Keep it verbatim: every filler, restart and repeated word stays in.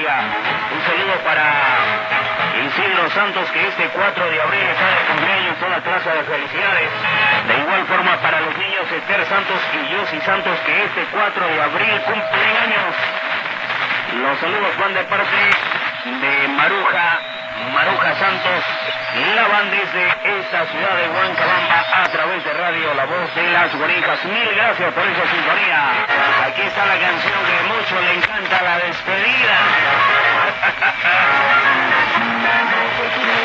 oiga. Un saludo para Isidro Santos, que este cuatro de abril está de cumpleaños, toda clase de felicidades. De igual forma para los niños Esther Santos y Yossi Santos, que este cuatro de abril cumplen años. Los saludos van de parte de Maruja, Maruja Santos, la van desde esta ciudad de Huancabamba a través de Radio La Voz de las Guarijas. Mil gracias por esa sintonía. Aquí está la canción que mucho le encanta, la despedida.